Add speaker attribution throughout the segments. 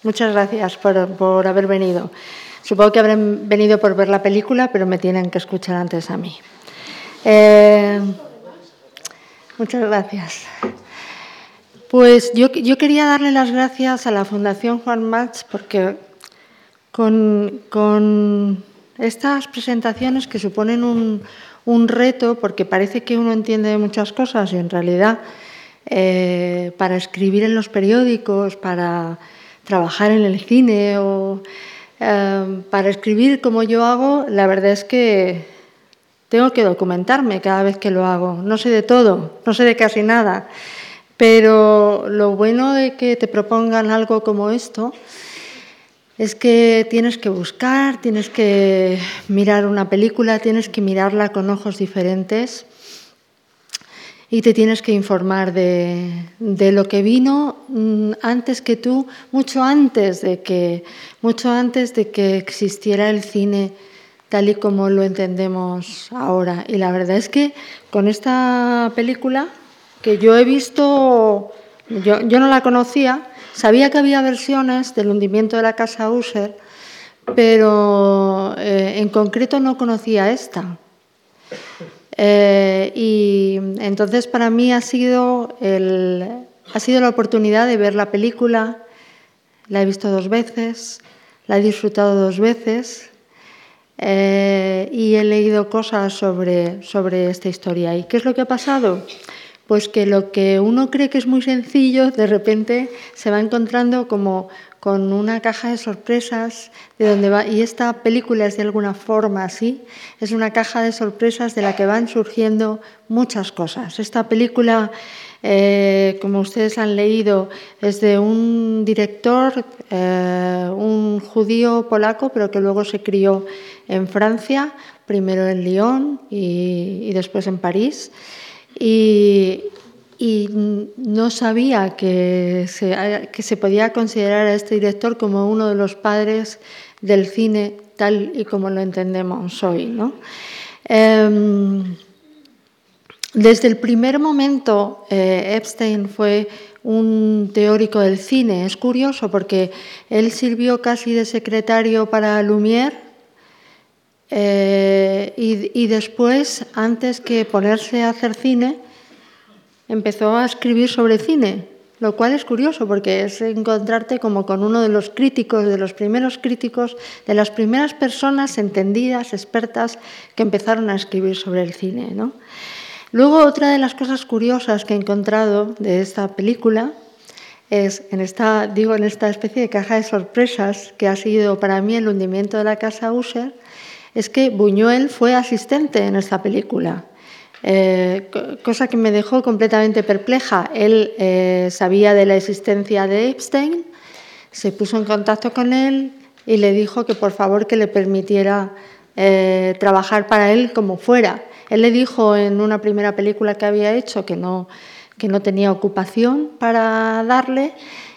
Speaker 1: Muchas gracias por haber venido. Supongo que habrán venido por ver la película, pero me tienen que escuchar antes a mí. Muchas gracias. Pues yo quería darle las gracias a la Fundación Juan March porque con estas presentaciones que suponen un reto, porque parece que uno entiende muchas cosas y en realidad para escribir en los periódicos, para trabajar en el cine o para escribir como yo hago, la verdad es que tengo que documentarme cada vez que lo hago. No sé de todo, no sé de casi nada, pero lo bueno de que te propongan algo como esto es que tienes que buscar, tienes que mirar una película, tienes que mirarla con ojos diferentes y te tienes que informar de lo que vino antes que tú, mucho antes de que existiera el cine tal y como lo entendemos ahora. Y la verdad es que con esta película, que yo he visto, yo no la conocía, sabía que había versiones del hundimiento de la casa Usher, pero en concreto no conocía esta. Y entonces para mí ha sido la oportunidad de ver la película. La he visto 2 veces, la he disfrutado 2 veces y he leído cosas sobre esta historia. ¿Y qué es lo que ha pasado? Pues que lo que uno cree que es muy sencillo, de repente se va encontrando como con una caja de sorpresas de donde va, y esta película es de alguna forma así, es una caja de sorpresas de la que van surgiendo muchas cosas. Esta película, como ustedes han leído, es de un director, un judío polaco, pero que luego se crió en Francia, primero en Lyon y después en París. Y no sabía que se podía considerar a este director como uno de los padres del cine tal y como lo entendemos hoy, ¿no? Desde el primer momento, Epstein fue un teórico del cine. Es curioso porque él sirvió casi de secretario para Lumière y después, antes que ponerse a hacer cine, empezó a escribir sobre cine, lo cual es curioso porque es encontrarte como con uno de los críticos, de los primeros críticos, de las primeras personas entendidas, expertas, que empezaron a escribir sobre el cine, ¿no? Luego, otra de las cosas curiosas que he encontrado de esta película es en esta especie de caja de sorpresas que ha sido para mí el hundimiento de la casa Usher, es que Buñuel fue asistente en esta película. Cosa que me dejó completamente perpleja. Él sabía de la existencia de Epstein, se puso en contacto con él y le dijo que por favor que le permitiera trabajar para él como fuera. Él le dijo en una primera película que había hecho que no tenía ocupación para darle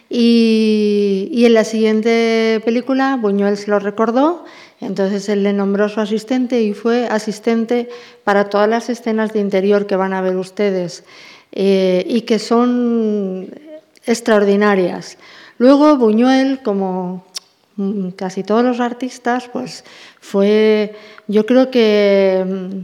Speaker 1: y en la siguiente película Buñuel se lo recordó. Entonces él le nombró su asistente y fue asistente para todas las escenas de interior que van a ver ustedes y que son extraordinarias. Luego Buñuel, como casi todos los artistas, pues yo creo que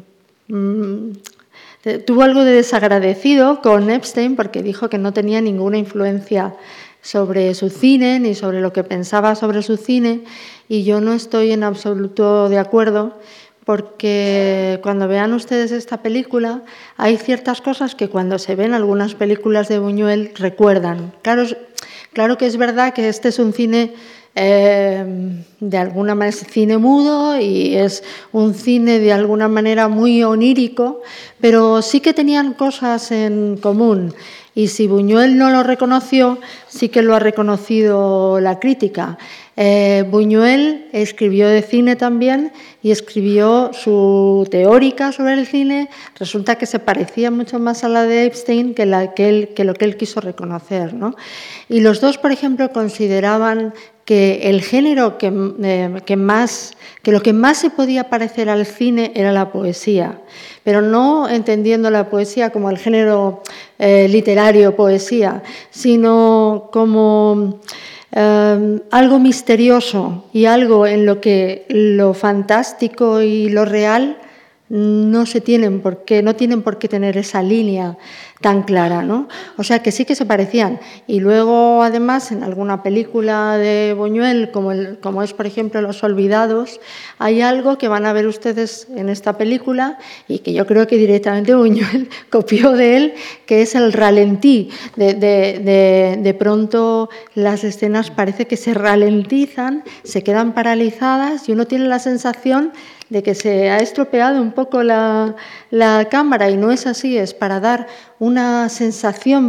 Speaker 1: tuvo algo de desagradecido con Epstein porque dijo que no tenía ninguna influencia sobre su cine ni sobre lo que pensaba sobre su cine, y yo no estoy en absoluto de acuerdo porque cuando vean ustedes esta película hay ciertas cosas que cuando se ven algunas películas de Buñuel recuerdan. Claro que es verdad que este es un cine de alguna manera es cine mudo y es un cine de alguna manera muy onírico, pero sí que tenían cosas en común. Y si Buñuel no lo reconoció, sí que lo ha reconocido la crítica. Buñuel escribió de cine también y escribió su teórica sobre el cine. Resulta que se parecía mucho más a la de Epstein que lo que él quiso reconocer, ¿no? Y los dos, por ejemplo, consideraban que el género que lo que más se podía parecer al cine era la poesía, pero no entendiendo la poesía como el género literario poesía, sino como algo misterioso y algo en lo que lo fantástico y lo real no tienen por qué tener esa línea tan clara, ¿no? O sea que sí que se parecían. Y luego, además, en alguna película de Buñuel, como es, por ejemplo, Los Olvidados, hay algo que van a ver ustedes en esta película y que yo creo que directamente Buñuel copió de él, que es el ralentí. De pronto las escenas parece que se ralentizan, se quedan paralizadas y uno tiene la sensación de que se ha estropeado un poco la cámara, y no es así, es para dar una sensación,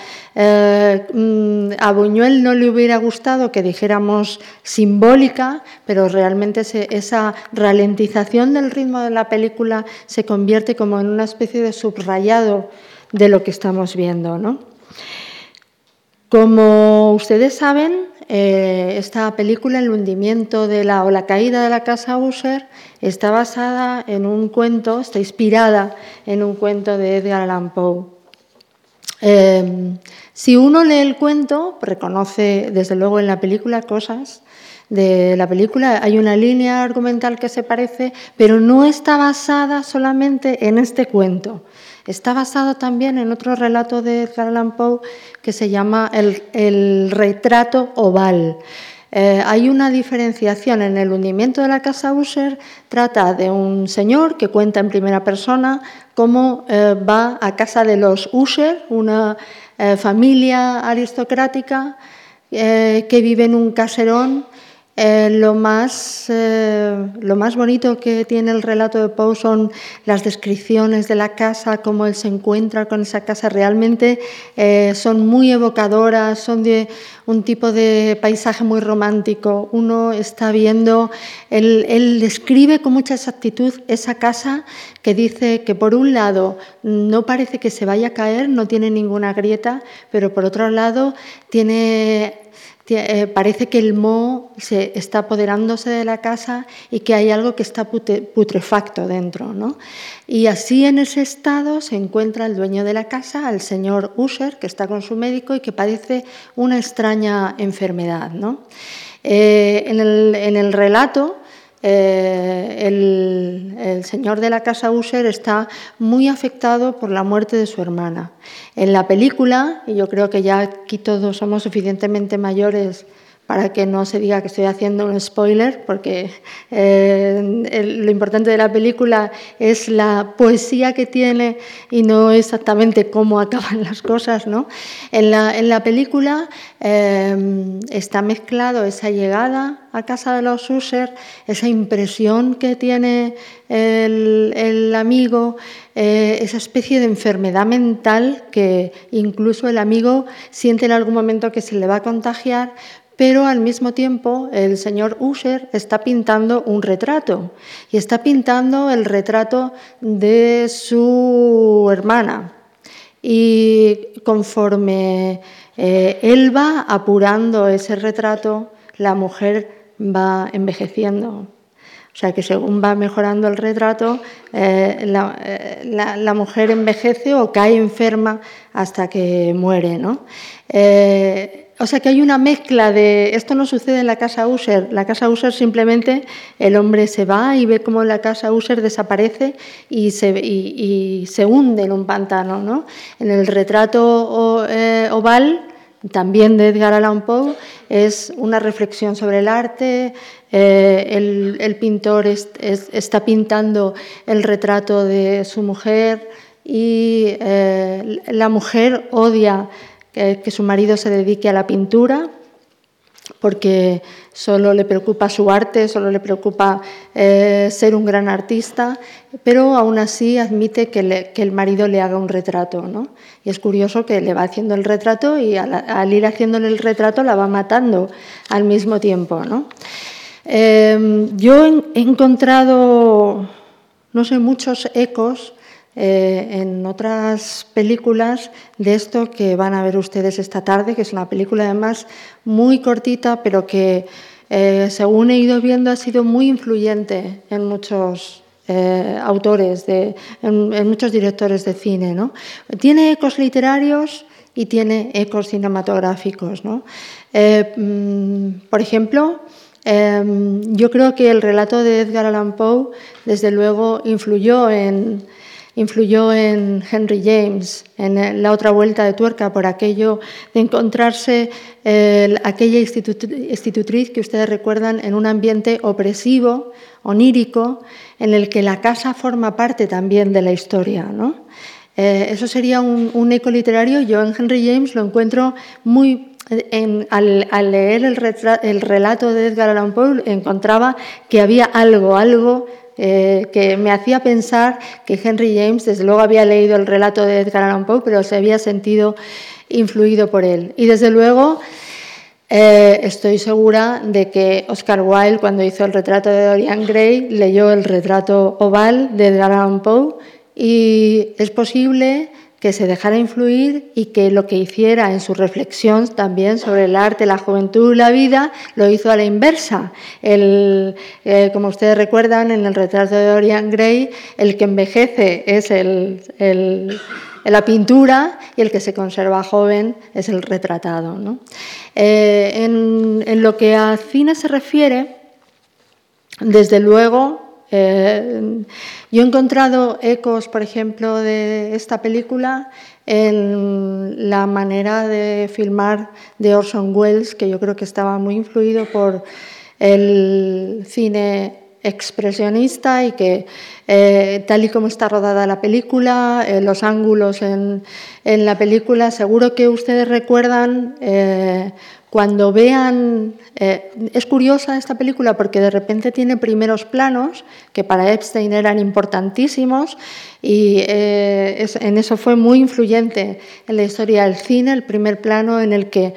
Speaker 1: a Buñuel no le hubiera gustado que dijéramos simbólica, pero realmente esa ralentización del ritmo de la película se convierte como en una especie de subrayado de lo que estamos viendo, ¿no? Como ustedes saben, esta película, El hundimiento o la caída de la casa Usher, está basada en un cuento, está inspirada en un cuento de Edgar Allan Poe. Si uno lee el cuento, reconoce desde luego en la película cosas de la película. Hay una línea argumental que se parece, pero no está basada solamente en este cuento. Está basado también en otro relato de Edgar Allan Poe que se llama El retrato oval. Hay una diferenciación en El hundimiento de la casa Usher. Trata de un señor que cuenta en primera persona cómo va a casa de los Usher, una familia aristocrática que vive en un caserón. Lo más bonito que tiene el relato de Poe son las descripciones de la casa, cómo él se encuentra con esa casa. Realmente son muy evocadoras, son de un tipo de paisaje muy romántico. Uno está viendo, él describe con mucha exactitud esa casa, que dice que por un lado no parece que se vaya a caer, no tiene ninguna grieta, pero por otro lado parece que el moho se está apoderándose de la casa y que hay algo que está putrefacto dentro, ¿no? Y así, en ese estado, se encuentra el dueño de la casa, el señor Usher, que está con su médico y que padece una extraña enfermedad, ¿no? En el relato, el señor de la casa Usher está muy afectado por la muerte de su hermana. En la película, y yo creo que ya aquí todos somos suficientemente mayores para que no se diga que estoy haciendo un spoiler, porque lo importante de la película es la poesía que tiene y no exactamente cómo acaban las cosas, ¿no? En la película está mezclado esa llegada a casa de los Usher, esa impresión que tiene el amigo, esa especie de enfermedad mental que incluso el amigo siente en algún momento que se le va a contagiar, pero al mismo tiempo el señor Usher está pintando un retrato, y está pintando el retrato de su hermana. Y conforme él va apurando ese retrato, la mujer va envejeciendo. O sea que según va mejorando el retrato, la mujer envejece o cae enferma hasta que muere, ¿no? O sea que hay una mezcla de... Esto no sucede en la casa Usher. La casa Usher simplemente el hombre se va y ve cómo la casa Usher desaparece y se hunde en un pantano, ¿no? En el retrato oval, también de Edgar Allan Poe, es una reflexión sobre el arte. El pintor está pintando el retrato de su mujer y la mujer odia que su marido se dedique a la pintura, porque solo le preocupa su arte, solo le preocupa ser un gran artista, pero aún así admite que el marido le haga un retrato, ¿no? Y es curioso que le va haciendo el retrato y al ir haciéndole el retrato la va matando al mismo tiempo, ¿no? Yo he encontrado, no sé, muchos ecos en otras películas de esto que van a ver ustedes esta tarde, que es una película además muy cortita, pero que según he ido viendo ha sido muy influyente en muchos autores, en muchos directores de cine, ¿no? Tiene ecos literarios y tiene ecos cinematográficos, ¿no? Por ejemplo, yo creo que el relato de Edgar Allan Poe, desde luego, influyó en Henry James, en La otra vuelta de tuerca, por aquello de encontrarse aquella institutriz que ustedes recuerdan en un ambiente opresivo, onírico, en el que la casa forma parte también de la historia, ¿no? Eso sería un eco literario. Yo en Henry James lo encuentro muy... Al leer el relato de Edgar Allan Poe encontraba que había algo que me hacía pensar que Henry James, desde luego había leído el relato de Edgar Allan Poe, pero se había sentido influido por él. Y desde luego estoy segura de que Oscar Wilde, cuando hizo el retrato de Dorian Gray, leyó el retrato oval de Edgar Allan Poe, y es posible que se dejara influir y que lo que hiciera en su reflexión también sobre el arte, la juventud y la vida, lo hizo a la inversa. Como ustedes recuerdan, en el retrato de Dorian Gray, el que envejece es la pintura y el que se conserva joven es el retratado, ¿no? En lo que a cine se refiere, desde luego, yo he encontrado ecos, por ejemplo, de esta película en la manera de filmar de Orson Welles, que yo creo que estaba muy influido por el cine expresionista y que tal y como está rodada la película, los ángulos en la película, seguro que ustedes recuerdan cuando vean... es curiosa esta película porque de repente tiene primeros planos que para Epstein eran importantísimos y en eso fue muy influyente en la historia del cine, el primer plano en el que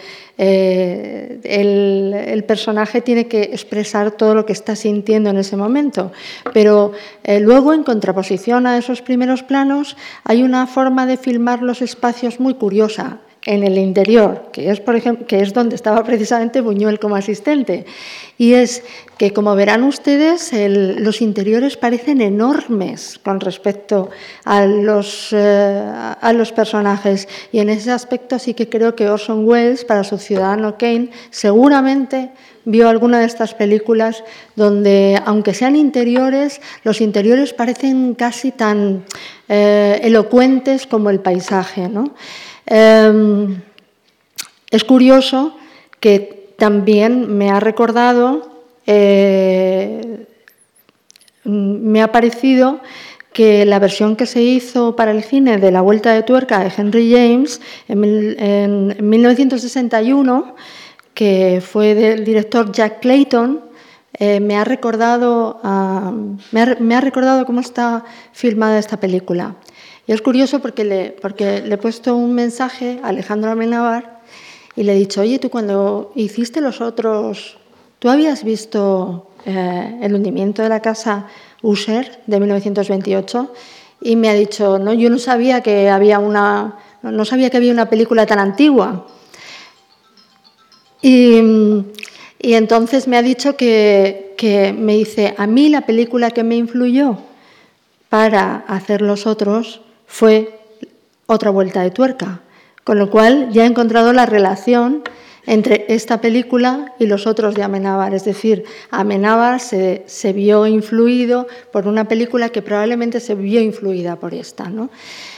Speaker 1: el personaje tiene que expresar todo lo que está sintiendo en ese momento. Pero luego, en contraposición a esos primeros planos, hay una forma de filmar los espacios muy curiosa en el interior, que es, por ejemplo, que es donde estaba precisamente Buñuel como asistente. Y es que, como verán ustedes, los interiores parecen enormes con respecto a los personajes. Y en ese aspecto sí que creo que Orson Welles, para su Ciudadano Kane, seguramente vio alguna de estas películas donde, aunque sean interiores, los interiores parecen casi tan elocuentes como el paisaje, ¿no? Es curioso que también me ha recordado, me ha parecido que la versión que se hizo para el cine de La vuelta de tuerca de Henry James en 1961, que fue del director Jack Clayton, me ha recordado cómo está filmada esta película. Y es curioso porque le he puesto un mensaje a Alejandro Amenábar y le he dicho, oye, tú cuando hiciste Los otros, ¿tú habías visto El hundimiento de la casa Usher de 1928? Y me ha dicho, no, yo no sabía que había una película tan antigua. Y entonces me ha dicho que me dice, a mí la película que me influyó para hacer Los otros fue Otra vuelta de tuerca, con lo cual ya he encontrado la relación entre esta película y Los otros de Amenábar. Es decir, Amenábar se vio influido por una película que probablemente se vio influida por esta, ¿no?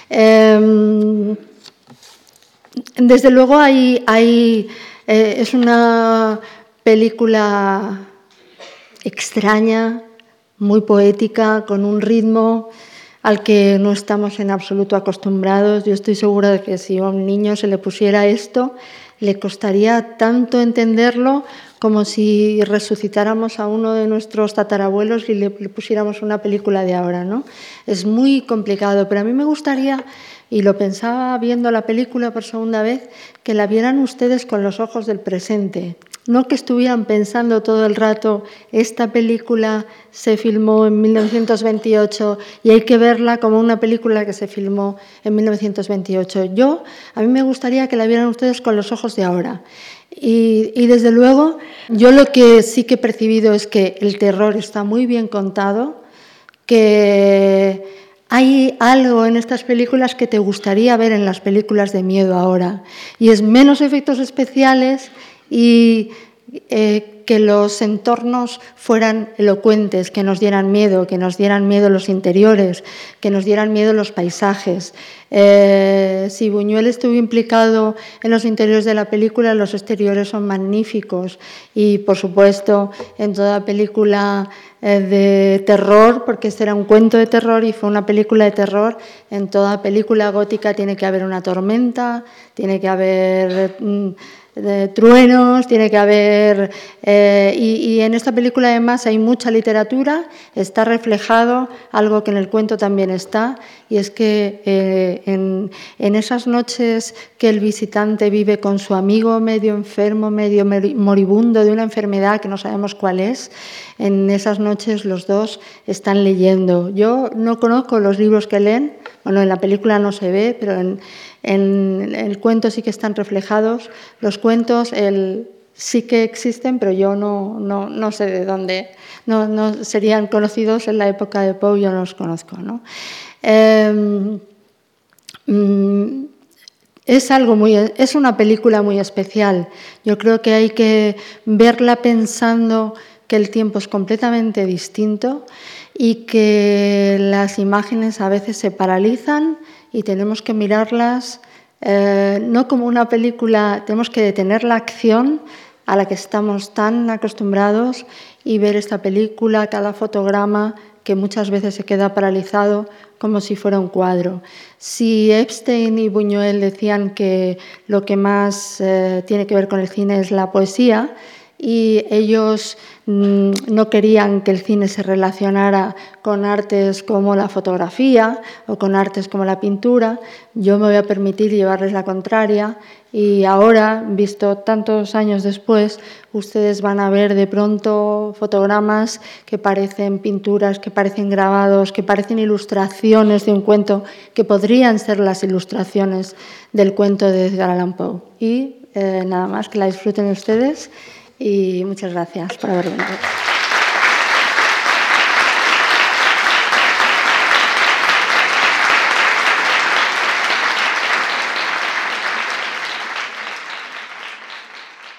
Speaker 1: Desde luego es una película extraña, muy poética, con un ritmo al que no estamos en absoluto acostumbrados. Yo estoy segura de que si a un niño se le pusiera esto, le costaría tanto entenderlo como si resucitáramos a uno de nuestros tatarabuelos y le pusiéramos una película de ahora, ¿no? Es muy complicado, pero a mí me gustaría, y lo pensaba viendo la película por segunda vez, que la vieran ustedes con los ojos del presente. No que estuvieran pensando todo el rato, esta película se filmó en 1928 y hay que verla como una película que se filmó en 1928. A mí me gustaría que la vieran ustedes con los ojos de ahora. Y desde luego, yo lo que sí que he percibido es que el terror está muy bien contado, que hay algo en estas películas que te gustaría ver en las películas de miedo ahora, y es menos efectos especiales y que los entornos fueran elocuentes, que nos dieran miedo los interiores, que nos dieran miedo los paisajes. Si Buñuel estuvo implicado en los interiores de la película, los exteriores son magníficos y, por supuesto, en toda película de terror, porque este era un cuento de terror y fue una película de terror, en toda película gótica tiene que haber una tormenta, tiene que haber truenos, tiene que haber... y en esta película además hay mucha literatura, está reflejado algo que en el cuento también está, y es que en esas noches que el visitante vive con su amigo medio enfermo, medio moribundo de una enfermedad que no sabemos cuál es, en esas noches los dos están leyendo. Yo no conozco los libros que leen, bueno, en la película no se ve, pero en el cuento sí que están reflejados. Los cuentos sí que existen, pero yo no sé de dónde, no serían conocidos en la época de Poe, yo no los conozco, ¿no? Es una película muy especial. Yo creo que hay que verla pensando que el tiempo es completamente distinto y que las imágenes a veces se paralizan y tenemos que mirarlas no como una película, tenemos que detener la acción a la que estamos tan acostumbrados y ver esta película, cada fotograma que muchas veces se queda paralizado como si fuera un cuadro. Si Epstein y Buñuel decían que lo que más tiene que ver con el cine es la poesía, y ellos no querían que el cine se relacionara con artes como la fotografía o con artes como la pintura, yo me voy a permitir llevarles la contraria, y ahora, visto tantos años después, ustedes van a ver de pronto fotogramas que parecen pinturas, que parecen grabados, que parecen ilustraciones de un cuento, que podrían ser las ilustraciones del cuento de Edgar Allan Poe. Y nada más, que la disfruten ustedes. Y muchas gracias por haber venido.